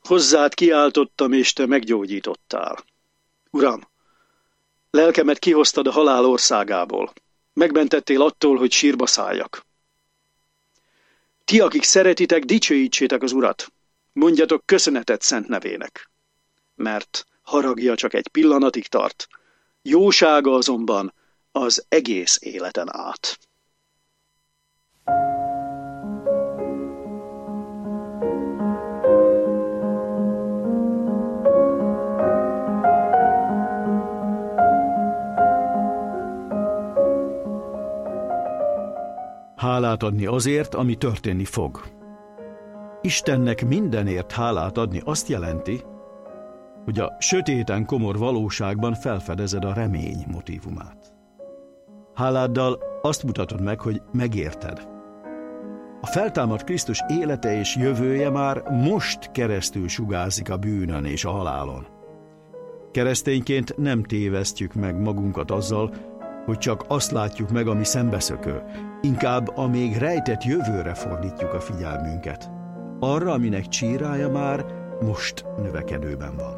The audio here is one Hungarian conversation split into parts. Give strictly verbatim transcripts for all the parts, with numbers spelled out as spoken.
Hozzád kiáltottam, és te meggyógyítottál. Uram, lelkemet kihoztad a halál országából. Megmentettél attól, hogy sírba szálljak. Ti, akik szeretitek, dicsőítsétek az Urat. Mondjatok köszönetet szent nevének. Mert haragja csak egy pillanatig tart, jósága azonban az egész életen át. Hálát adni azért, ami történni fog. Istennek mindenért hálát adni azt jelenti, hogy a sötéten komor valóságban felfedezed a remény motívumát. Háláddal azt mutatod meg, hogy megérted. A feltámadt Krisztus élete és jövője már most keresztül sugárzik a bűnön és a halálon. Keresztényként nem tévesztjük meg magunkat azzal, hogy csak azt látjuk meg, ami szembeszökő, inkább a még rejtett jövőre fordítjuk a figyelmünket. Arra, aminek csírája már most növekedőben van.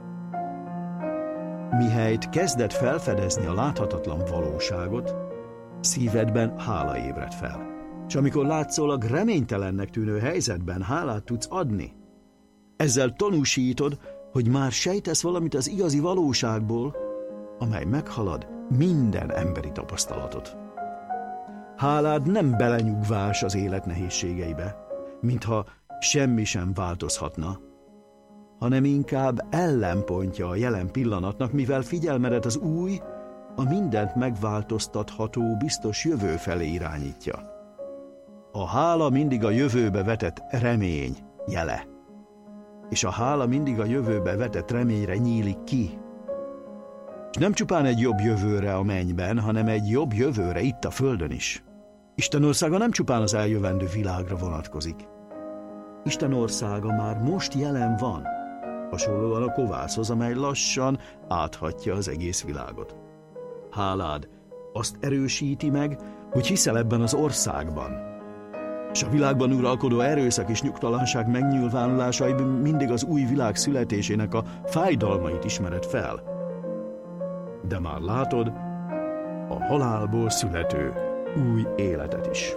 Mihelyt kezded felfedezni a láthatatlan valóságot, szívedben hála ébred fel. És amikor látszólag reménytelennek tűnő helyzetben hálát tudsz adni, ezzel tanúsítod, hogy már sejtesz valamit az igazi valóságból, amely meghalad minden emberi tapasztalatot. Hálád nem belenyugvás az élet nehézségeibe, mintha semmi sem változhatna, hanem inkább ellenpontja a jelen pillanatnak, mivel figyelmedet az új, a mindent megváltoztatható, biztos jövő felé irányítja. A hála mindig a jövőbe vetett remény jele, és a hála mindig a jövőbe vetett reményre nyílik ki. És nem csupán egy jobb jövőre a mennyben, hanem egy jobb jövőre itt a földön is. Isten országa nem csupán az eljövendő világra vonatkozik. Isten országa már most jelen van, hasonlóan a kovászhoz, amely lassan áthatja az egész világot. Hálád azt erősíti meg, hogy hiszel ebben az országban. És a világban uralkodó erőszak és nyugtalanság megnyilvánulásaiban mindig az új világ születésének a fájdalmait ismered fel. De már látod a halálból születő új életet is.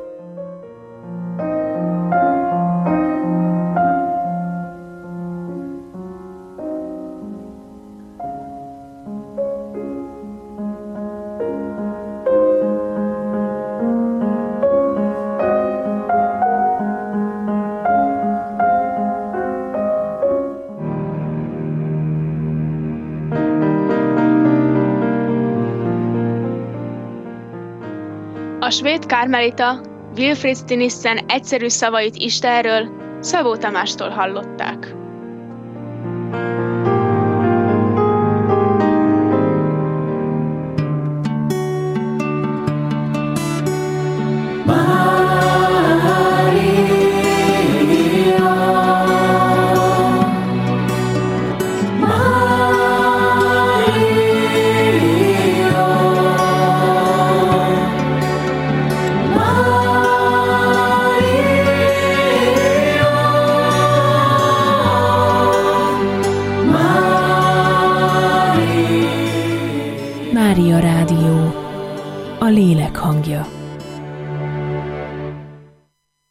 A svéd kármelita Wilfrid Stinissen egyszerű szavait Istenről Szabó Tamástól hallották. Mária Rádió, a lélek hangja.